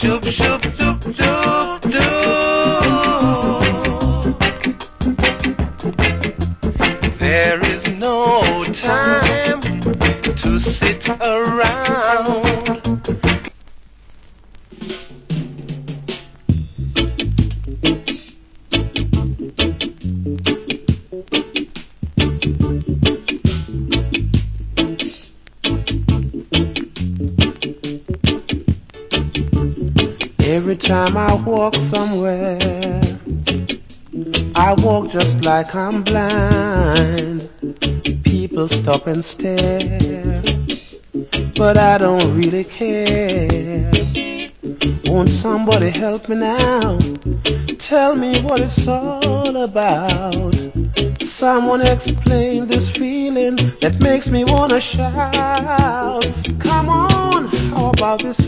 shoop, shoop, shoop, shoop, shoop. There is no time to sit around. Every time I walk somewhere, I walk just like I'm blind. People stop and stare, but I don't really care. Won't somebody help me now? Tell me what it's all about. Someone explain this feeling that makes me wanna shout. Come on, how about this